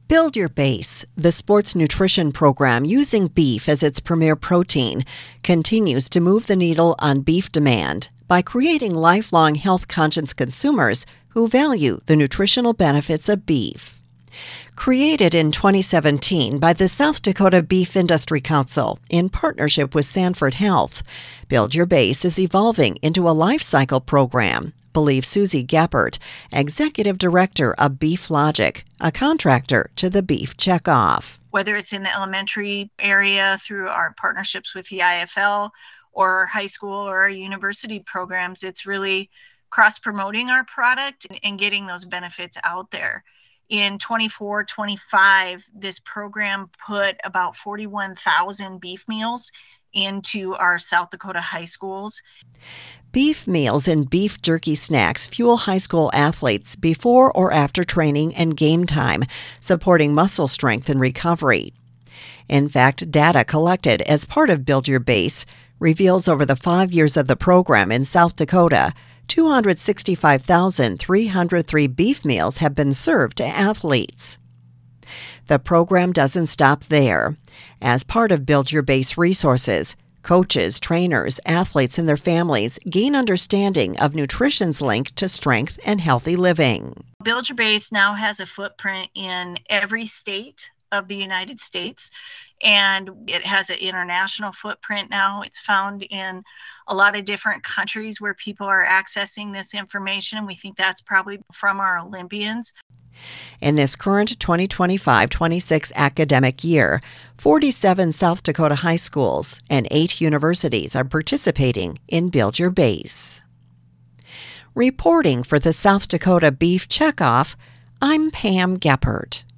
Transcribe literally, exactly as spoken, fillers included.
Build Your Base, the sports nutrition program using beef as its premier protein, continues to move the needle on beef demand by creating lifelong health-conscious consumers who value the nutritional benefits of beef. Created in twenty seventeen by the South Dakota Beef Industry Council in partnership with Sanford Health, Build Your Base is evolving into a life cycle program, believes Susie Geppert, Executive Director of Beef Logic, a contractor to the Beef Checkoff. Whether it's in the elementary area through our partnerships with the I F L or our high school or our university programs, it's really cross-promoting our product and getting those benefits out there. In twenty-four twenty-five, this program put about forty-one thousand beef meals into our South Dakota high schools. Beef meals and beef jerky snacks fuel high school athletes before or after training and game time, supporting muscle strength and recovery. In fact, data collected as part of Build Your Base reveals over the five years of the program in South Dakota, two hundred sixty-five thousand three hundred three beef meals have been served to athletes. The program doesn't stop there. As part of Build Your Base resources, coaches, trainers, athletes, and their families gain understanding of nutrition's link to strength and healthy living. Build Your Base now has a footprint in every state of the United States, and it has an international footprint now. It's found in a lot of different countries where people are accessing this information. We think that's probably from our Olympians. In this current twenty twenty-five twenty-six academic year, forty-seven South Dakota high schools and eight universities are participating in Build Your Base. Reporting for the South Dakota Beef Checkoff, I'm Pam Geppert.